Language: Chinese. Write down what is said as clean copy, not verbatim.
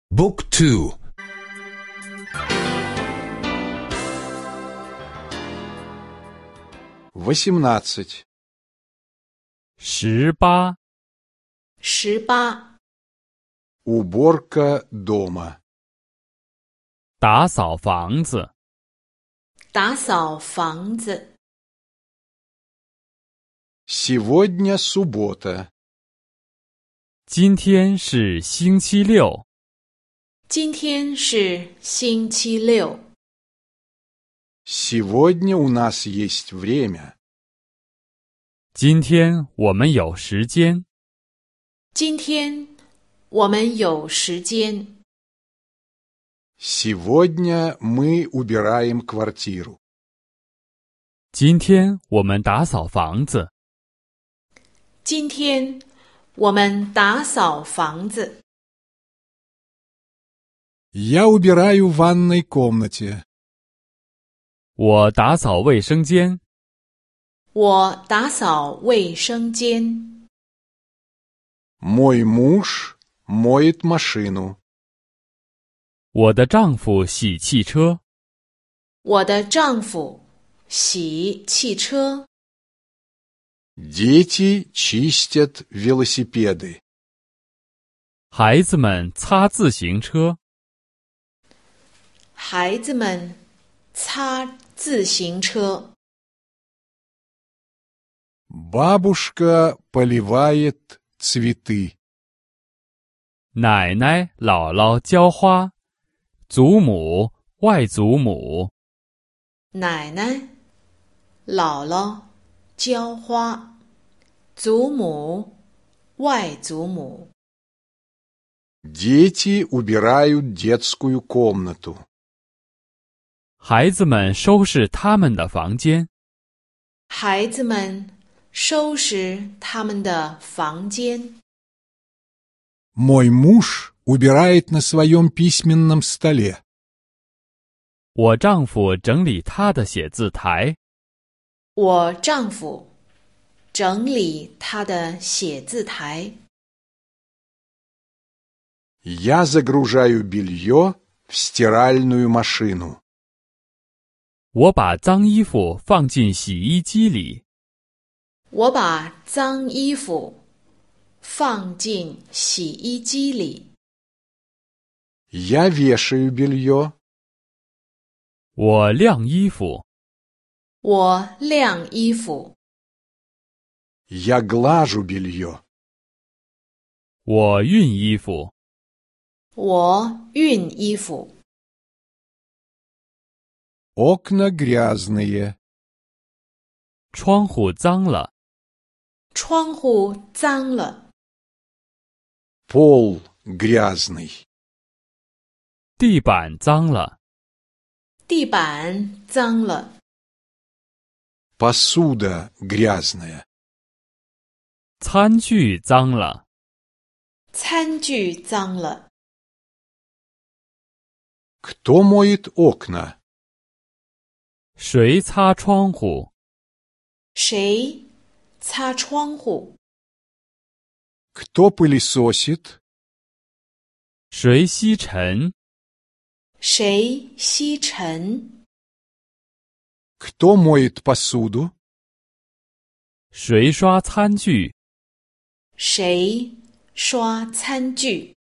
Book 2 18. 18. 18. Уборка дома. 打扫房子。 打扫房子。 Сегодня суббота. 今天是星期六。 今天是星期六。 Сегодня у нас есть время. 今天我们有时间。 今天我们有时间。 Сегодня мы убираем квартиру. 今天我们打扫房子。 今天我们打扫房子。 Я убираю в ванной комнате. 我打扫卫生间。 我打扫卫生间。 Мой муж моет машину. 我的丈夫洗汽车。 我的丈夫洗汽车。 Дети чистят велосипеды. 孩子们擦自行车。 孩子们擦自行车。 Бабушка поливает цветы. 奶奶、姥姥浇花，祖母、外祖母。 奶奶、姥姥浇花，祖母、外祖母。 Дети убирают детскую комнату. 孩子们收拾他们的房间。 孩子们收拾他们的房间。 Мой муж убирает на своем письменном столе. 我丈夫整理他的写字台。 我丈夫整理他的写字台。 Я загружаю белье в стиральную машину. 我把脏衣服放进洗衣机里。 我把脏衣服放进洗衣机里。 Я вешаю белье. 我晾衣服。 我晾衣服。 Я глажу белье. 我熨衣服。 我熨衣服。 Окна грязные. 窗户脏了。 窗户脏了。 Пол грязный. 地板脏了。 地板脏了。 Посуда грязная. 餐具脏了。 餐具脏了。 Кто моет окна? 谁擦窗户？ 谁擦窗户？ Кто пылесосит? 谁吸尘？ 谁吸尘？ Кто моет посуду? 谁刷餐具？ 谁刷餐具？